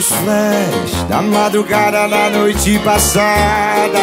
os flash da madrugada da noite passada.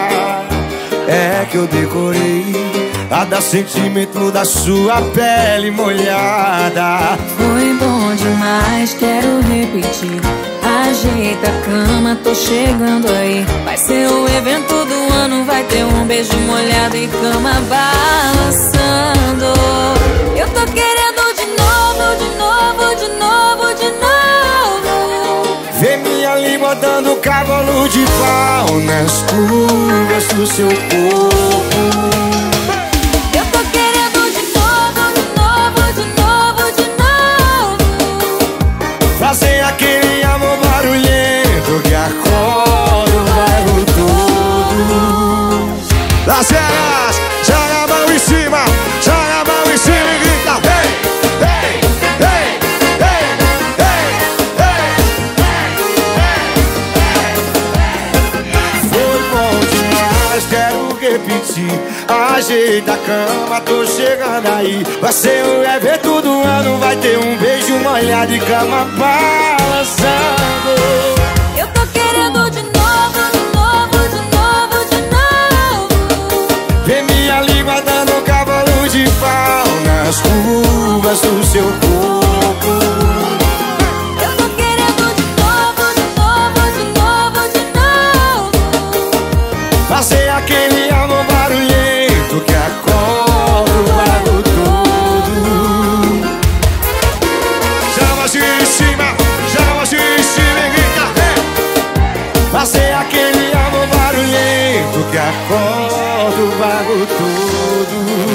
É que eu decorei a dar sentimento da sua pele molhada. Foi bom demais, quero repetir. Ajeita a cama, tô chegando aí. Vai ser o evento do ano, vai ter um beijo molhado e cama balançando. Eu tô querendo de novo, de novo, de novo, de novo. Vê minha língua dando cavalo de pau nas curvas do seu corpo. Eu tô querendo de novo, de novo, de novo, de novo. Fazer aquele amor barulhento que acorda o bairro todo. Las Vegas, joga a mão em cima, joga a mão em cima e grita: hey, hey, hey, hey, hey, hey. Foi bom demais, quero repetir. Ajeita a cama, tô chegando aí. Vai ser o evento do ano, vai ter um beijo molhado e cama balançando. Eu tô querendo de novo, de novo, de novo, de novo. Vê minha língua dando cavalo de pau nas curvas do seu corpo. Eu tô querendo de novo, de novo, de novo, de novo. Fazer aquele amor barulhento que acorda o bairro todo. Chama assim em cima, chama assim em cima e grita: hey! Fazer aquele amor barulhento que acorda o bairro todo.